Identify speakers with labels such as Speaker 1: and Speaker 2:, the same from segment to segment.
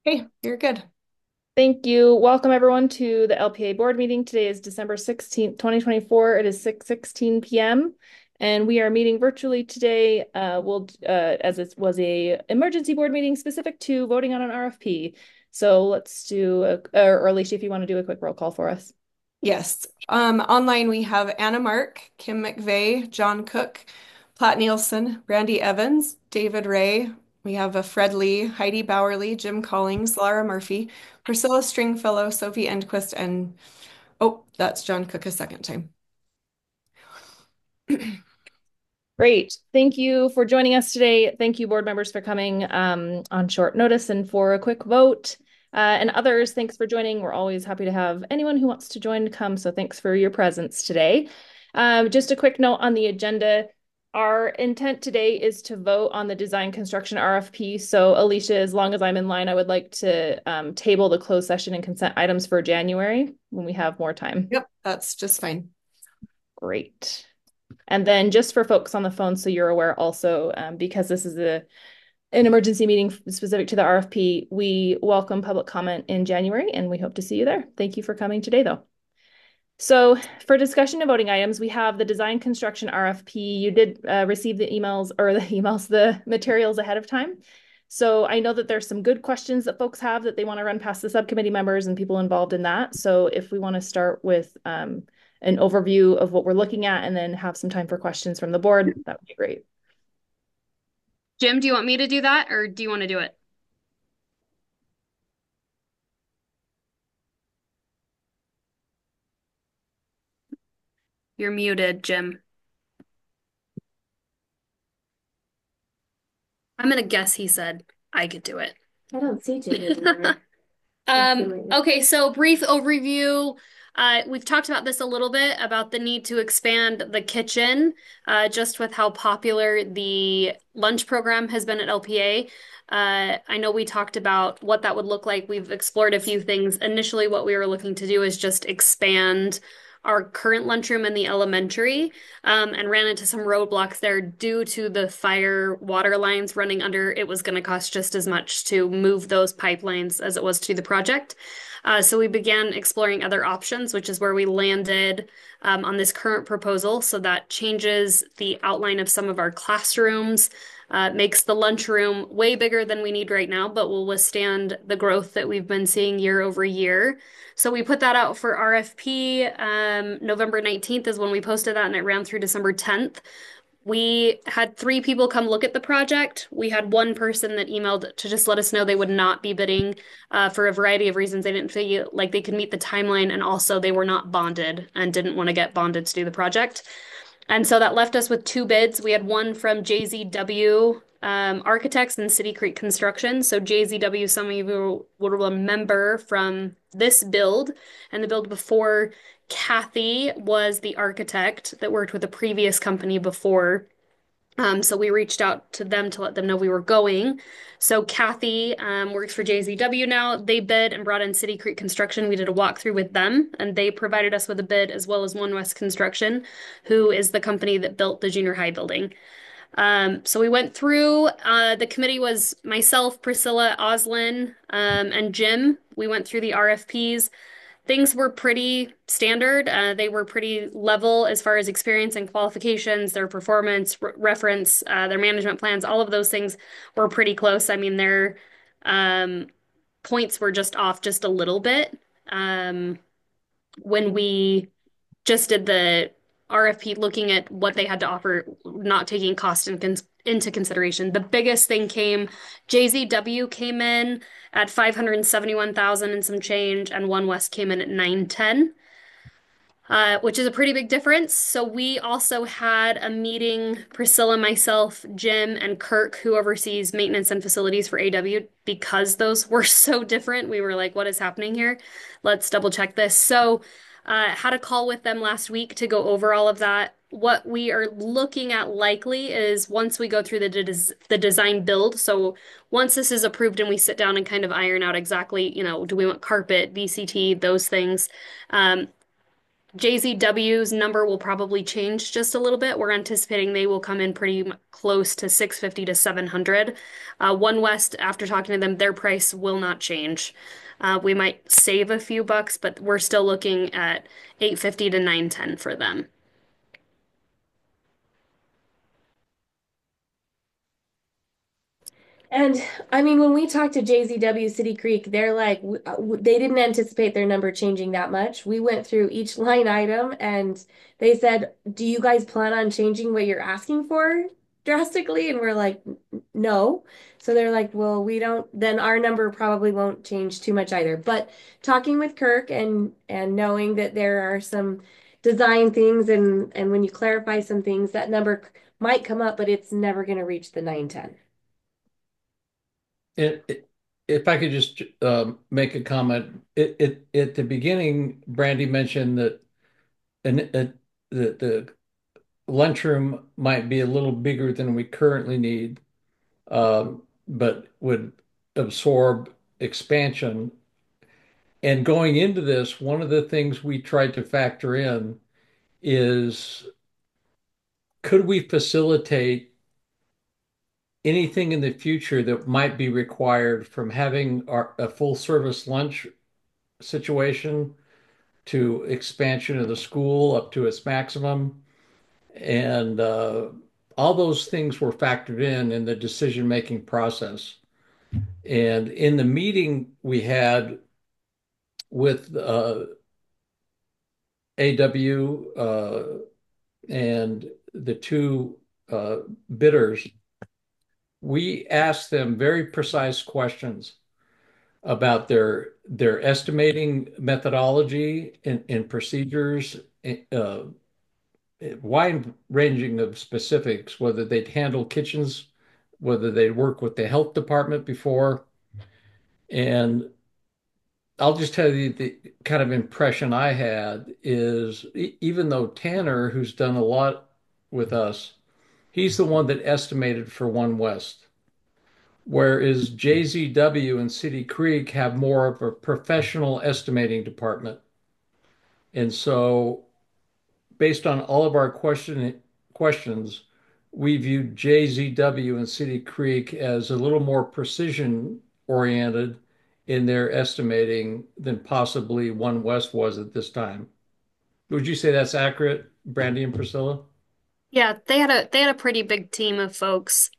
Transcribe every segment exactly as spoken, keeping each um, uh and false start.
Speaker 1: Hey, you're good.
Speaker 2: Thank you. Welcome everyone to the L P A board meeting. Today is December sixteenth, twenty twenty-four. It is six sixteen p m and we are meeting virtually today. Uh, we'll uh, as it was a emergency board meeting specific to voting on an R F P. So let's do a, or Alicia, if you want to do a quick roll call for us.
Speaker 1: Yes. Um, online we have Anna Mark, Kim McVeigh, John Cook, Platt Nielsen, Randy Evans, David Ray. We have a Fred Lee, Heidi Bowerly, Jim Collings, Lara Murphy, Priscilla Stringfellow, Sophie Endquist, and oh, that's John Cook a second time.
Speaker 2: Great. Thank you for joining us today. Thank you, board members, for coming um, on short notice and for a quick vote. Uh, and others, thanks for joining. We're always happy to have anyone who wants to join to come. So thanks for your presence today. Um, just a quick note on the agenda. Our intent today is to vote on the design construction R F P. So Alicia, as long as I'm in line, I would like to um, table the closed session and consent items for January when we have more time.
Speaker 1: Yep, that's just fine.
Speaker 2: Great. And then just for folks on the phone, so you're aware also, um, because this is a an emergency meeting specific to the R F P, we welcome public comment in January and we hope to see you there. Thank you for coming today, though. So for discussion and voting items, we have the design construction R F P. You did uh, receive the emails or the emails, the materials ahead of time. So I know that there's some good questions that folks have that they want to run past the subcommittee members and people involved in that. So if we want to start with um, an overview of what we're looking at and then have some time for questions from the board, that would be great.
Speaker 3: Jim, do you want me to do that or do you want to do it? You're muted, Jim. I'm gonna guess he said I could do it.
Speaker 2: I don't see Jim anymore.
Speaker 3: Um, okay, so brief overview. Uh, we've talked about this a little bit about the need to expand the kitchen, uh, just with how popular the lunch program has been at L P A. Uh, I know we talked about what that would look like. We've explored a few things. Initially, what we were looking to do is just expand our current lunchroom in the elementary, um, and ran into some roadblocks there due to the fire water lines running under. It was going to cost just as much to move those pipelines as it was to the project. Uh, so we began exploring other options, which is where we landed um, on this current proposal. So that changes the outline of some of our classrooms, uh, makes the lunchroom way bigger than we need right now, but will withstand the growth that we've been seeing year over year. So we put that out for R F P. Um, November nineteenth is when we posted that, and it ran through December tenth. We had three people come look at the project. We had one person that emailed to just let us know they would not be bidding uh, for a variety of reasons. They didn't feel like they could meet the timeline, and also they were not bonded and didn't want to get bonded to do the project. And so that left us with two bids. We had one from J Z W um, Architects and City Creek Construction. So J Z W, some of you will remember from this build and the build before. Kathy was the architect that worked with a previous company before. Um, so we reached out to them to let them know we were going. So Kathy um, works for J Z W now. They bid and brought in City Creek Construction. We did a walkthrough with them, and they provided us with a bid as well as One West Construction, who is the company that built the junior high building. Um, so we went through. Uh, the committee was myself, Priscilla, Oslin, um, and Jim. We went through the R F Ps. Things were pretty standard. Uh, they were pretty level as far as experience and qualifications, their performance, re reference, uh, their management plans, all of those things were pretty close. I mean, their um, points were just off just a little bit. Um, when we just did the R F P looking at what they had to offer, not taking cost in cons into consideration. The biggest thing came, J Z W came in at five hundred seventy-one thousand and some change, and One West came in at nine ten. Uh, which is a pretty big difference. So we also had a meeting, Priscilla, myself, Jim, and Kirk, who oversees maintenance and facilities for A W, because those were so different. We were like, what is happening here? Let's double check this. So uh, had a call with them last week to go over all of that. What we are looking at likely is once we go through the des the design build. So once this is approved and we sit down and kind of iron out exactly, you know, do we want carpet, V C T, those things. Um, J Z W's number will probably change just a little bit. We're anticipating they will come in pretty m- close to six fifty to seven hundred. Uh, One West, after talking to them, their price will not change. Uh, we might save a few bucks, but we're still looking at eight fifty to nine ten for them.
Speaker 4: And I mean, when we talked to J Z W City Creek, they're like, w- uh, w- they didn't anticipate their number changing that much. We went through each line item and they said, do you guys plan on changing what you're asking for drastically? And we're like, "N- no. So they're like, well, we don't, then our number probably won't change too much either. But talking with Kirk and and knowing that there are some design things and and when you clarify some things, that number c- might come up, but it's never going to reach the nine ten.
Speaker 5: It, it- if I could just um, make a comment, it, it at the beginning, Brandy mentioned that an, a, the the lunchroom might be a little bigger than we currently need, um, but would absorb expansion. And going into this, one of the things we tried to factor in is could we facilitate anything in the future that might be required from having our, a full service lunch situation to expansion of the school up to its maximum. And uh, all those things were factored in in the decision-making process. And in the meeting we had with uh, A W uh, and the two uh, bidders, we asked them very precise questions about their their estimating methodology and, and procedures, uh, wide ranging of specifics, whether they'd handle kitchens, whether they'd work with the health department before. And I'll just tell you the kind of impression I had is e- even though Tanner, who's done a lot with us, he's the one that estimated for One West. Whereas J Z W and City Creek have more of a professional estimating department. And so based on all of our question questions, we viewed J Z W and City Creek as a little more precision oriented in their estimating than possibly One West was at this time. Would you say that's accurate, Brandy and Priscilla?
Speaker 3: Yeah, they had a they had a pretty big team of folks.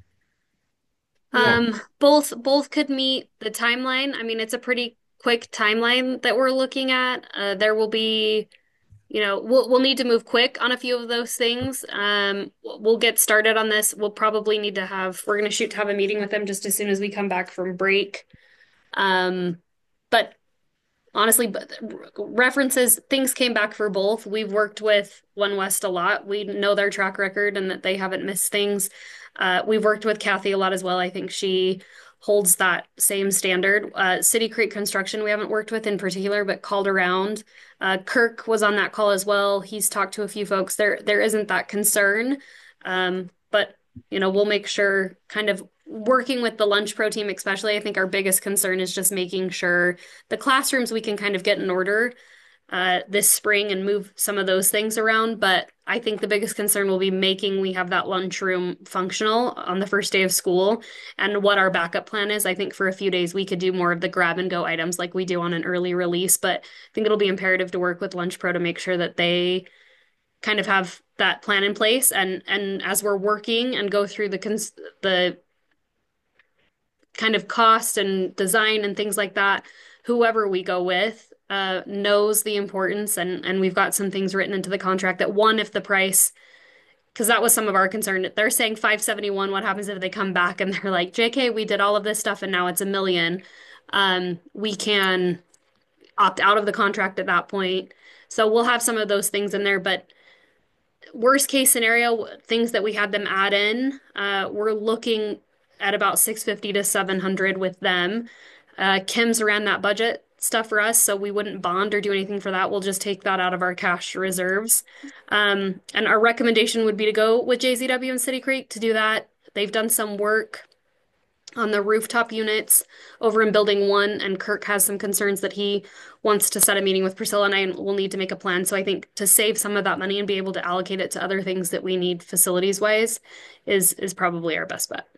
Speaker 4: Yeah.
Speaker 3: Um, both both could meet the timeline. I mean, it's a pretty quick timeline that we're looking at. Uh, there will be, you know, we'll we'll need to move quick on a few of those things. Um, we'll we'll get started on this. We'll probably need to have, we're going to shoot to have a meeting with them just as soon as we come back from break. Um, but honestly, but references, things came back for both. We've worked with One West a lot. We know their track record and that they haven't missed things. Uh, we've worked with Kathy a lot as well. I think she holds that same standard. Uh, City Creek Construction, we haven't worked with in particular, but called around. Uh, Kirk was on that call as well. He's talked to a few folks. There, there isn't that concern. Um, but you know, we'll make sure kind of working with the lunch pro team, especially, I think our biggest concern is just making sure the classrooms we can kind of get in order uh, this spring and move some of those things around. But I think the biggest concern will be making we have that lunchroom functional on the first day of school and what our backup plan is. I think for a few days we could do more of the grab and go items like we do on an early release, but I think it'll be imperative to work with Lunch Pro to make sure that they kind of have that plan in place. And and as we're working and go through the cons the kind of cost and design and things like that, whoever we go with uh, knows the importance, and and we've got some things written into the contract that one, if the price, because that was some of our concern. They're saying five seventy-one. What happens if they come back and they're like, J K, we did all of this stuff and now it's a million? Um, we can opt out of the contract at that point. So we'll have some of those things in there, but worst case scenario, things that we had them add in, uh, we're looking at about six fifty to seven hundred with them. Uh, Kim's ran that budget stuff for us, so we wouldn't bond or do anything for that. We'll just take that out of our cash reserves. Um, and our recommendation would be to go with J Z W and City Creek to do that. They've done some work on the rooftop units over in building one, and Kirk has some concerns that he wants to set a meeting with Priscilla and I, and we'll need to make a plan. So I think to save some of that money and be able to allocate it to other things that we need facilities wise is is probably our best bet.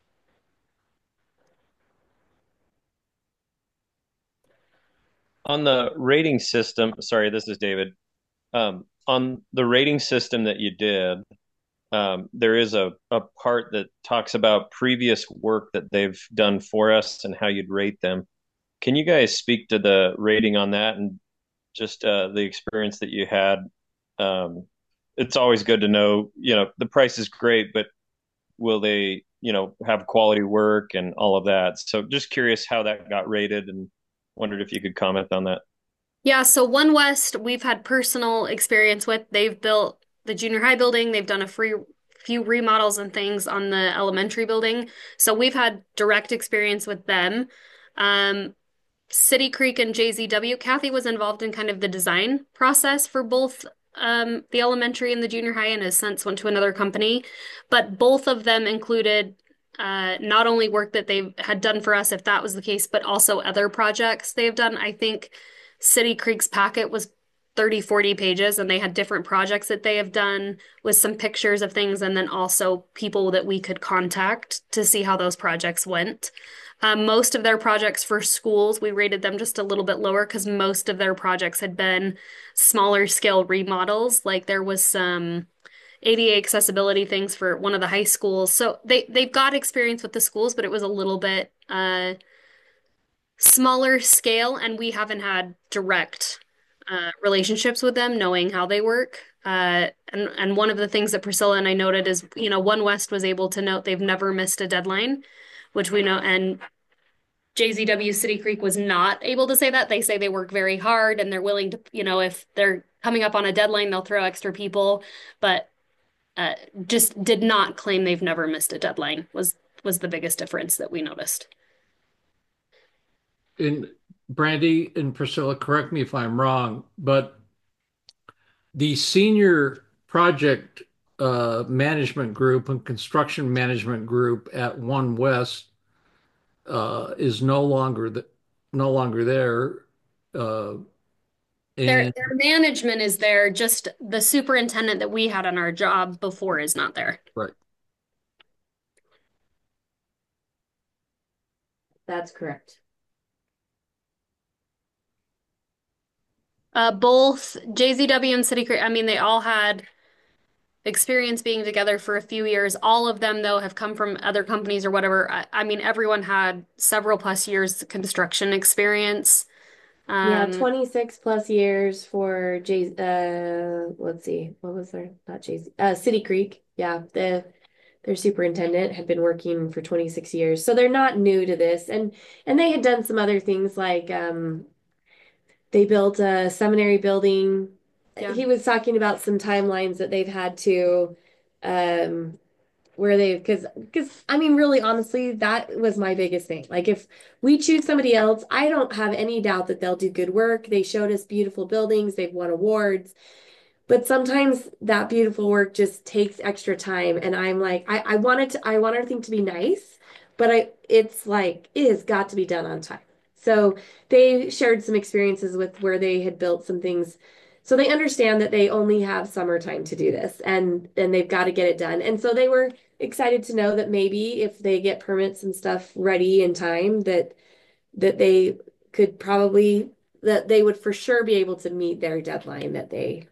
Speaker 6: On the rating system, sorry, this is David. Um, on the rating system that you did, um, there is a, a part that talks about previous work that they've done for us and how you'd rate them. Can you guys speak to the rating on that and just uh, the experience that you had? Um, it's always good to know, you know, the price is great, but will they, you know, have quality work and all of that? So just curious how that got rated and wondered if you could comment on that.
Speaker 3: Yeah, so One West, we've had personal experience with. They've built the junior high building. They've done a free few remodels and things on the elementary building. So we've had direct experience with them. Um, City Creek and J Z W, Kathy was involved in kind of the design process for both um, the elementary and the junior high, and has since went to another company. But both of them included uh, not only work that they had done for us, if that was the case, but also other projects they have done. I think City Creek's packet was thirty, forty pages, and they had different projects that they have done with some pictures of things, and then also people that we could contact to see how those projects went. Um, most of their projects for schools, we rated them just a little bit lower because most of their projects had been smaller scale remodels. Like there was some A D A accessibility things for one of the high schools. So they they've got experience with the schools, but it was a little bit uh, smaller scale, and we haven't had direct uh, relationships with them, knowing how they work. Uh, and and one of the things that Priscilla and I noted is, you know, One West was able to note they've never missed a deadline, which we know, and J Z W City Creek was not able to say that. They say they work very hard and they're willing to, you know, if they're coming up on a deadline, they'll throw extra people, but uh, just did not claim they've never missed a deadline was was the biggest difference that we noticed.
Speaker 5: And Brandy and Priscilla, correct me if I'm wrong, but the senior project uh, management group and construction management group at One West uh, is no longer the, no longer there. Uh,
Speaker 3: Their
Speaker 5: and
Speaker 3: their management is there, just the superintendent that we had on our job before is not there.
Speaker 5: right.
Speaker 4: That's correct.
Speaker 3: Uh, both J Z W and City Creek, I mean, they all had experience being together for a few years. All of them, though, have come from other companies or whatever. I, I mean, everyone had several plus years construction experience.
Speaker 4: Yeah,
Speaker 3: Um,
Speaker 4: twenty-six plus years for Jay, uh, let's see, what was their, not Jay, uh, City Creek. Yeah, the their superintendent had been working for twenty-six years. So they're not new to this. And and they had done some other things like um they built a seminary building.
Speaker 3: yeah.
Speaker 4: He was talking about some timelines that they've had to um where they because because I mean really honestly that was my biggest thing. Like if we choose somebody else, I don't have any doubt that they'll do good work. They showed us beautiful buildings, they've won awards, but sometimes that beautiful work just takes extra time, and I'm like I I wanted to I want everything to be nice, but I it's like it has got to be done on time. So they shared some experiences with where they had built some things. So they understand that they only have summertime to do this, and and they've got to get it done. And so they were excited to know that maybe if they get permits and stuff ready in time that that they could probably that they would for sure be able to meet their deadline that they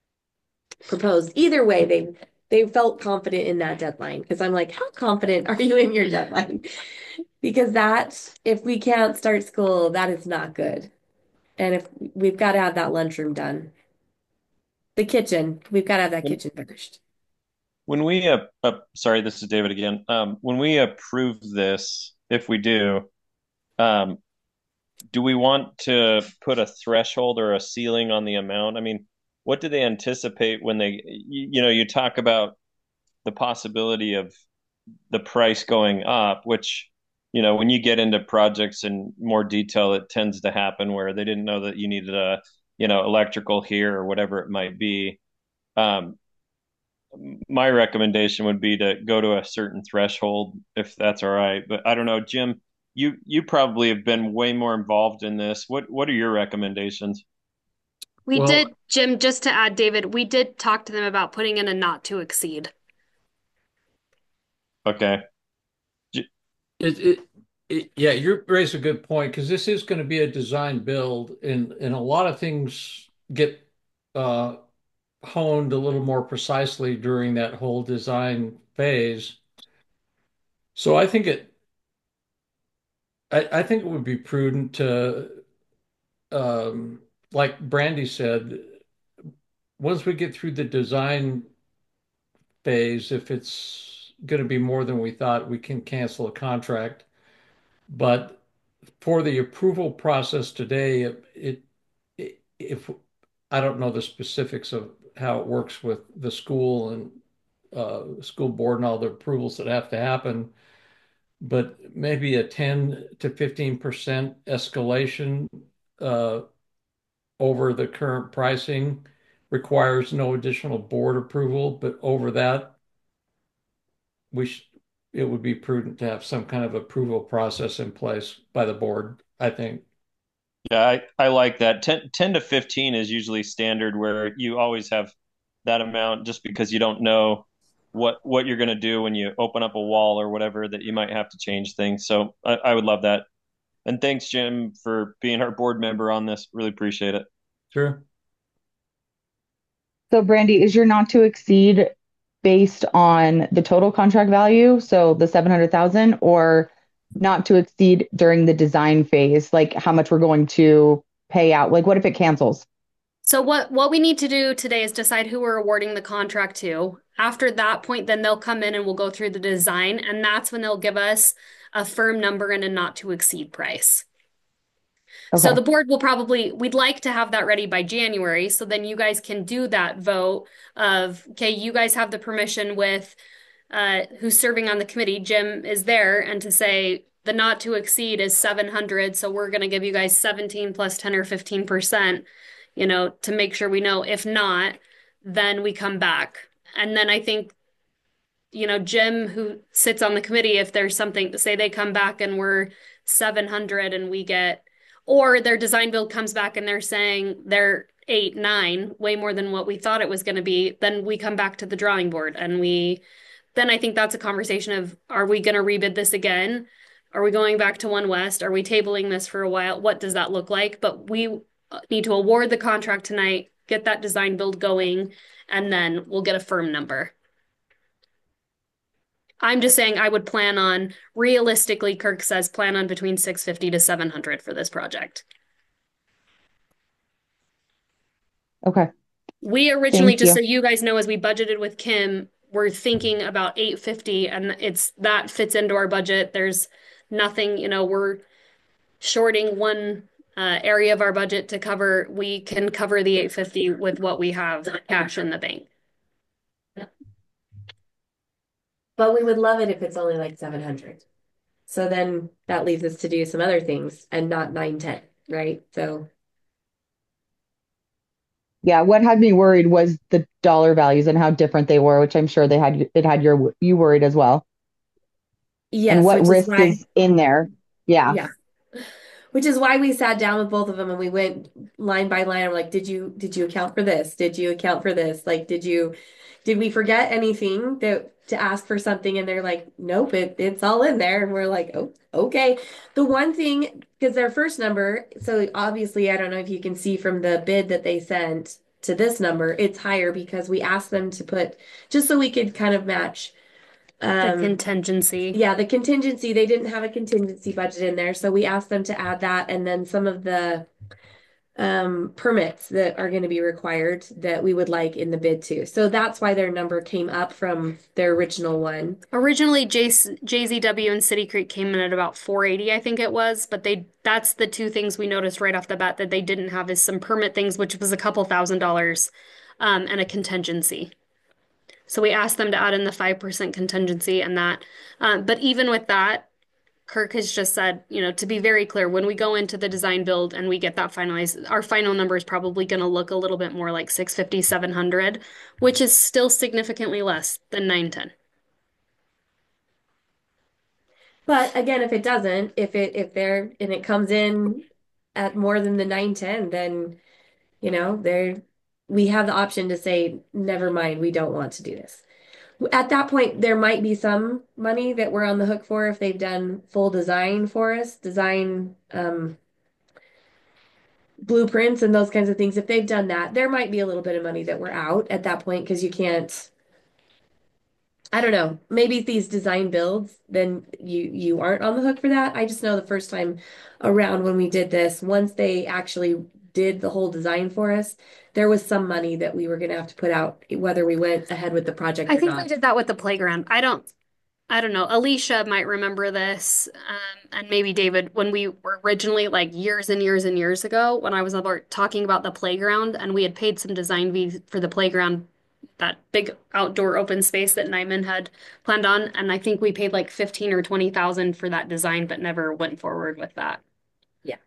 Speaker 4: proposed. Either way, they they felt confident in that deadline because I'm like, how confident are you in your deadline? Because that if we can't start school, that is not good. And if we've got to have that lunchroom done. The kitchen, we've got to have that
Speaker 6: When,
Speaker 4: kitchen finished.
Speaker 6: when we, uh, uh, sorry, this is David again. Um, when we approve this, if we do, um, do we want to put a threshold or a ceiling on the amount? I mean, what do they anticipate when they, you, you know, you talk about the possibility of the price going up, which, you know, when you get into projects in more detail, it tends to happen where they didn't know that you needed a, you know, electrical here or whatever it might be. Um, my recommendation would be to go to a certain threshold if that's all right. But I don't know, Jim, you you probably have been way more involved in this. What what are your recommendations?
Speaker 3: We
Speaker 5: Well,
Speaker 3: did, Jim, just to add, David, we did talk to them about putting in a not to exceed.
Speaker 6: Okay. J-
Speaker 5: it, it, it yeah, you raise a good point because this is going to be a design build, and and a lot of things get uh, honed a little more precisely during that whole design phase. So I think it, I, I think it would be prudent to, um, like Brandy said, once we get through the design phase, if it's going to be more than we thought, we can cancel a contract. But for the approval process today, it, it if I don't know the specifics of how it works with the school and uh, school board and all the approvals that have to happen, but maybe a ten to fifteen percent escalation uh, over the current pricing requires no additional board approval, but over that, we should, it would be prudent to have some kind of approval process in place by the board, I think.
Speaker 6: Yeah, I, I like that. ten, ten to fifteen is usually standard where you always have that amount just because you don't know what what you're going to do when you open up a wall or whatever that you might have to change things. So I, I would love that. And thanks, Jim, for being our board member on this. Really appreciate it.
Speaker 5: Sure.
Speaker 7: So, Brandy, is your not to exceed based on the total contract value, so the seven hundred thousand, or not to exceed during the design phase, like how much we're going to pay out? Like, what if it cancels?
Speaker 3: So what what we need to do today is decide who we're awarding the contract to. After that point, then they'll come in and we'll go through the design, and that's when they'll give us a firm number and a not to exceed price. So
Speaker 7: Okay.
Speaker 3: the board will probably, we'd like to have that ready by January, so then you guys can do that vote of, okay, you guys have the permission with uh, who's serving on the committee, Jim is there, and to say the not to exceed is seven hundred, so we're going to give you guys seventeen plus ten or fifteen percent, you know, to make sure we know. If not, then we come back. And then I think, you know, Jim, who sits on the committee, if there's something to say they come back and we're seven hundred and we get, or their design build comes back and they're saying they're eight, nine, way more than what we thought it was going to be, then we come back to the drawing board and we then I think that's a conversation of, are we going to rebid this again? Are we going back to One West? Are we tabling this for a while? What does that look like? But we need to award the contract tonight, get that design build going, and then we'll get a firm number. I'm just saying I would plan on, realistically, Kirk says plan on between six fifty to seven hundred for this project.
Speaker 7: Okay.
Speaker 3: We originally,
Speaker 7: Thank
Speaker 3: just
Speaker 7: you.
Speaker 3: so you guys know, as we budgeted with Kim, we're thinking about eight fifty, and it's that fits into our budget. There's nothing, you know, we're shorting one uh, area of our budget to cover. We can cover the eight fifty with what we have cash in the bank.
Speaker 4: But we would love it if it's only like seven hundred. So then that leaves us to do some other things and not nine ten, right? So
Speaker 7: Yeah, what had me worried was the dollar values and how different they were, which I'm sure they had it had your you worried as well. And
Speaker 4: yes,
Speaker 7: what
Speaker 4: which is
Speaker 7: risk
Speaker 4: why,
Speaker 7: is in there? Yeah.
Speaker 4: yeah. Which is why we sat down with both of them and we went line by line. I'm like, did you did you account for this? Did you account for this? Like, did you did we forget anything that to ask for something? And they're like, nope, it, it's all in there. And we're like, oh, okay. The one thing, because their first number, so obviously, I don't know if you can see from the bid that they sent to this number, it's higher because we asked them to put just so we could kind of match.
Speaker 3: The
Speaker 4: Um,
Speaker 3: contingency.
Speaker 4: yeah, the contingency, they didn't have a contingency budget in there, so we asked them to add that and then some of the um permits that are going to be required that we would like in the bid too. So that's why their number came up from their original one.
Speaker 3: Originally, J JZW and City Creek came in at about four eighty, I think it was, but they that's the two things we noticed right off the bat that they didn't have is some permit things, which was a couple thousand dollars, um, and a contingency. So we asked them to add in the five percent contingency and that. Um, but even with that, Kirk has just said, you know, to be very clear, when we go into the design build and we get that finalized, our final number is probably going to look a little bit more like six fifty, seven hundred, which is still significantly less than nine ten.
Speaker 4: But again, if it doesn't, if it if they're and it comes in at more than the nine ten, then you know, there we have the option to say, never mind, we don't want to do this. At that point, there might be some money that we're on the hook for if they've done full design for us, design um, blueprints and those kinds of things. If they've done that, there might be a little bit of money that we're out at that point because you can't. I don't know. Maybe these design builds, then you you aren't on the hook for that. I just know the first time around when we did this, once they actually did the whole design for us, there was some money that we were going to have to put out, whether we went ahead with the project
Speaker 3: I
Speaker 4: or
Speaker 3: think we
Speaker 4: not.
Speaker 3: did that with the playground. I don't, I don't know. Alicia might remember this, um, and maybe David, when we were originally like years and years and years ago, when I was about talking about the playground, and we had paid some design fees for the playground, that big outdoor open space that Nyman had planned on, and I think we paid like fifteen or twenty thousand for that design, but never went forward with that.
Speaker 4: Yeah.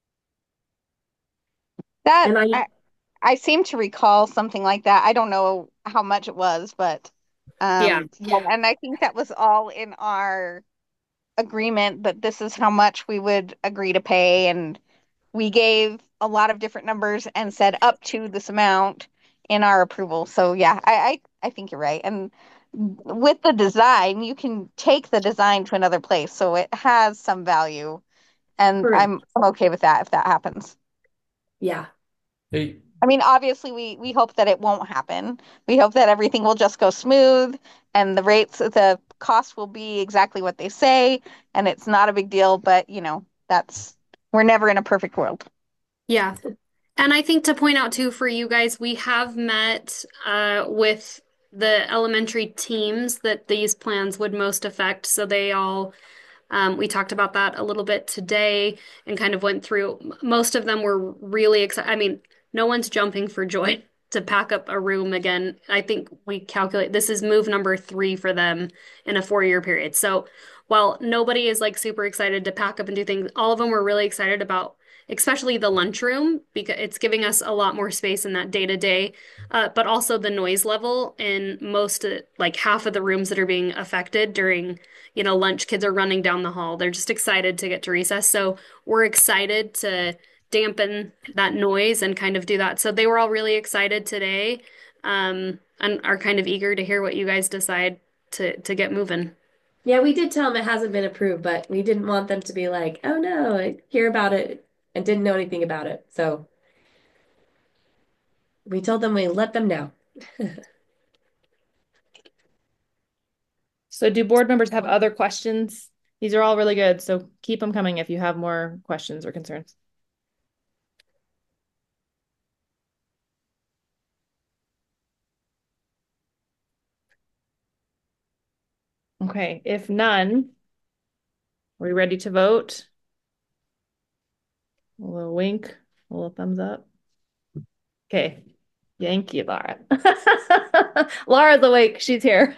Speaker 8: That
Speaker 4: And I,
Speaker 8: I, I seem to recall something like that. I don't know how much it was, but
Speaker 3: Yeah.
Speaker 8: um, yeah, and I think that was all in our agreement that this is how much we would agree to pay, and we gave a lot of different numbers and said up to this amount in our approval. So yeah, I I, I think you're right. And with the design, you can take the design to another place, so it has some value, and
Speaker 4: correct.
Speaker 8: I'm I'm okay with that if that happens.
Speaker 4: Yeah.
Speaker 5: Hey,
Speaker 8: I mean, obviously, we we hope that it won't happen. We hope that everything will just go smooth and the rates, the cost will be exactly what they say, and it's not a big deal. But, you know, that's we're never in a perfect world.
Speaker 3: Yeah. And I think to point out too for you guys, we have met uh, with the elementary teams that these plans would most affect. So they all, um, we talked about that a little bit today and kind of went through. Most of them were really excited. I mean, no one's jumping for joy to pack up a room again. I think we calculate this is move number three for them in a four-year period. So while nobody is like super excited to pack up and do things, all of them were really excited about especially the lunchroom because it's giving us a lot more space in that day to day, uh, but also the noise level in most, uh, like half of the rooms that are being affected during, you know, lunch. Kids are running down the hall. They're just excited to get to recess. So we're excited to dampen that noise and kind of do that. So they were all really excited today, um, and are kind of eager to hear what you guys decide to to get moving.
Speaker 4: Yeah, we did tell them it hasn't been approved, but we didn't want them to be like, oh no, I hear about it and didn't know anything about it. So we told them we let them know.
Speaker 2: So do board members have other questions? These are all really good, so keep them coming if you have more questions or concerns. Okay, if none, are we ready to vote? A little wink, a little thumbs up. Okay, thank you, Laura. Laura's awake, she's here.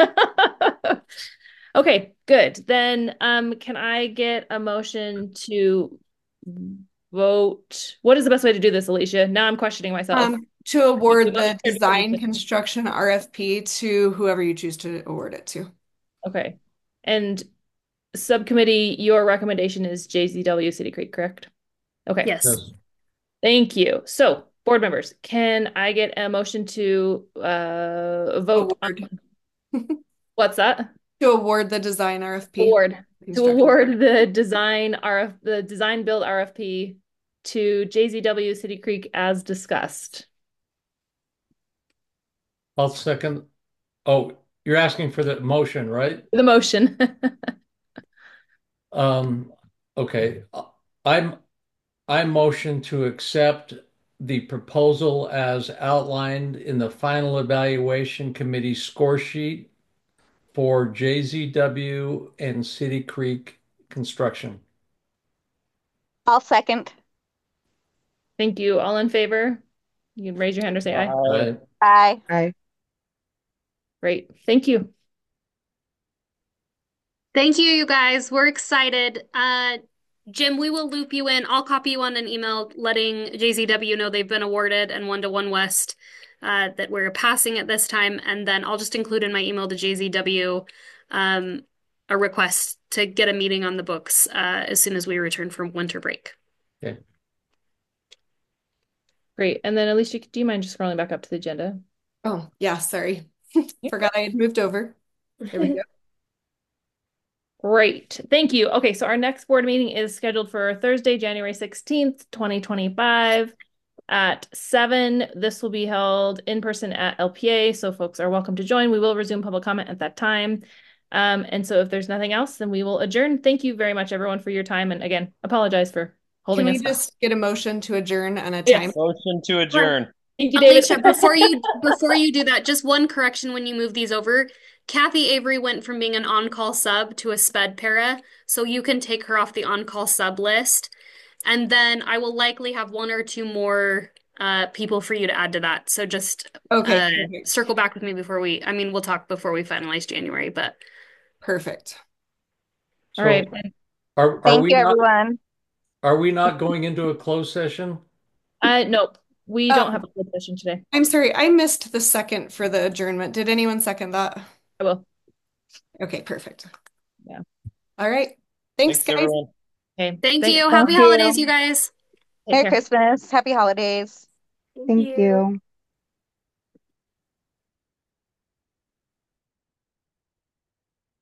Speaker 2: Okay, good. Then um, can I get a motion to vote? What is the best way to do this, Alicia? Now I'm questioning myself.
Speaker 1: Um, to award the design construction R F P to whoever you choose to award it to.
Speaker 2: Okay. And subcommittee, your recommendation is J Z W City Creek, correct? Okay.
Speaker 3: Yes.
Speaker 5: yes.
Speaker 2: Thank you. So, board members, can I get a motion to uh, vote
Speaker 1: Award.
Speaker 2: on what's that?
Speaker 1: To award the design R F P.
Speaker 2: Award. To
Speaker 1: Construction.
Speaker 2: award the design R F the design build R F P to J Z W City Creek as discussed.
Speaker 5: I'll second. Oh, you're asking for the motion, right?
Speaker 2: The motion.
Speaker 5: Um, okay. I'm I motion to accept the proposal as outlined in the final evaluation committee score sheet for J Z W and City Creek construction.
Speaker 8: I'll second.
Speaker 2: Thank you. All in favor? You can raise your hand or say aye.
Speaker 5: Aye.
Speaker 8: Aye.
Speaker 7: Aye.
Speaker 2: Great. Thank you.
Speaker 3: Thank you, you guys. We're excited. Uh, Jim, we will loop you in. I'll copy you on an email letting J Z W know they've been awarded and one to One West uh, that we're passing at this time. And then I'll just include in my email to J Z W um, a request to get a meeting on the books uh, as soon as we return from winter break.
Speaker 5: Okay.
Speaker 2: Great. And then Alicia, do you mind just scrolling back up to the agenda?
Speaker 1: Oh, yeah, sorry. Forgot I had moved over. There we go.
Speaker 2: Great. Thank you. Okay, so our next board meeting is scheduled for Thursday, January sixteenth, twenty twenty-five at seven. This will be held in person at L P A, so folks are welcome to join. We will resume public comment at that time. Um, and so if there's nothing else, then we will adjourn. Thank you very much, everyone, for your time. And again, apologize for holding
Speaker 1: Can
Speaker 2: us
Speaker 1: we
Speaker 2: up.
Speaker 1: just get a motion to adjourn and a
Speaker 2: Yes.
Speaker 1: time?
Speaker 6: Motion to adjourn.
Speaker 2: Thank you, David.
Speaker 3: Alicia, before you before you do that, just one correction when you move these over. Kathy Avery went from being an on-call sub to a sped para, so you can take her off the on-call sub list. And then I will likely have one or two more uh, people for you to add to that. So just
Speaker 1: Okay,
Speaker 3: uh,
Speaker 1: perfect.
Speaker 3: circle back with me before we, I mean, we'll talk before we finalize January, but
Speaker 1: Perfect.
Speaker 2: All right.
Speaker 5: So are are
Speaker 8: Thank
Speaker 5: we
Speaker 8: you,
Speaker 5: not
Speaker 8: everyone.
Speaker 5: are we not going into a closed session?
Speaker 2: Uh, nope. We
Speaker 1: Oh.
Speaker 2: don't have a closed session today.
Speaker 1: I'm sorry, I missed the second for the adjournment. Did anyone second that?
Speaker 2: I will.
Speaker 1: Okay, perfect.
Speaker 2: Yeah.
Speaker 1: All right. Thanks,
Speaker 6: Thanks,
Speaker 1: guys.
Speaker 6: everyone.
Speaker 2: Okay.
Speaker 3: thank
Speaker 2: Thanks.
Speaker 3: you. Happy
Speaker 7: Thank you.
Speaker 3: holidays, you guys.
Speaker 2: Take
Speaker 8: Merry
Speaker 2: care.
Speaker 8: Christmas. Happy holidays.
Speaker 7: Thank you.